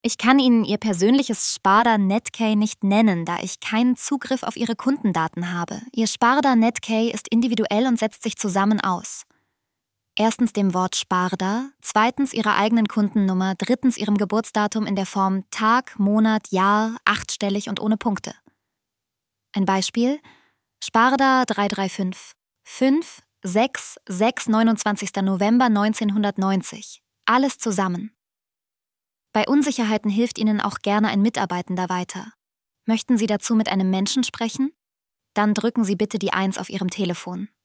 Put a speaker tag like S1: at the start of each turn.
S1: Ich kann Ihnen Ihr persönliches Sparda Netcare nicht nennen, da ich keinen Zugriff auf Ihre Kundendaten habe. Ihr Sparda Netcare ist individuell und setzt sich zusammen aus. Erstens dem Wort Sparda, zweitens Ihrer eigenen Kundennummer, drittens Ihrem Geburtsdatum in der Form Tag, Monat, Jahr, 8-stellig und ohne Punkte. Ein Beispiel: Sparda 335 5 6 6 29. November 1990. Alles zusammen. Bei Unsicherheiten hilft Ihnen auch gerne ein Mitarbeitender weiter. Möchten Sie dazu mit einem Menschen sprechen? Dann drücken Sie bitte die 1 auf Ihrem Telefon.